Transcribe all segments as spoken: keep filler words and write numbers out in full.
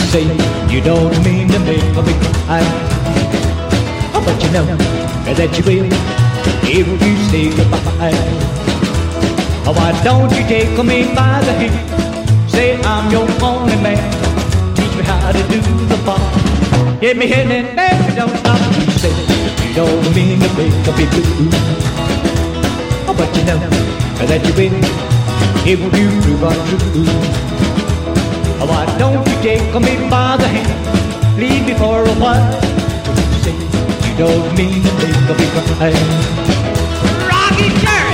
say you don't mean to make me cry, but you know that you will if you say goodbye. Why don't you take me by the hand, say I'm your only man, teach me how to do the bar, get me in and baby don't stop. You say you don't mean to make me blue, but you know that you will if you prove untrue. Why don't you take me by the hand, leave me for a while? You say you don't mean to make me cry. Rocky Jerry.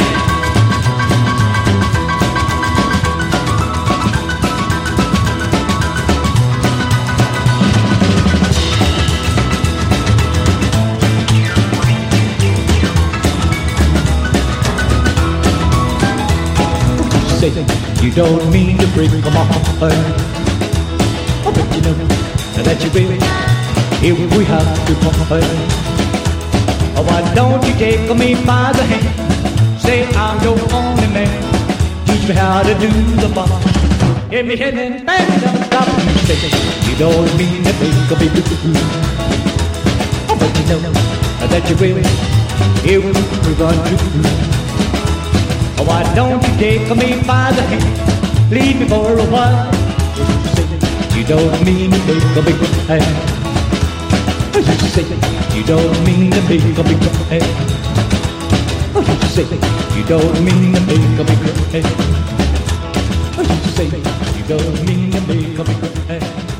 You say you don't mean to break my heart, but you know that you will if we have to part. Why don't you take me by the hand, say I'm your only man, teach me how to do the bar, get me in and back, don't stop. You say you don't mean to make me blue, but you know that you will if we're going to. Why don't you take me by the hand, leave me for a while? You say you don't mean to make a big cry. You say you don't mean to make a big cry. You say you don't mean to make a big cry. You say you don't mean to make a big cry.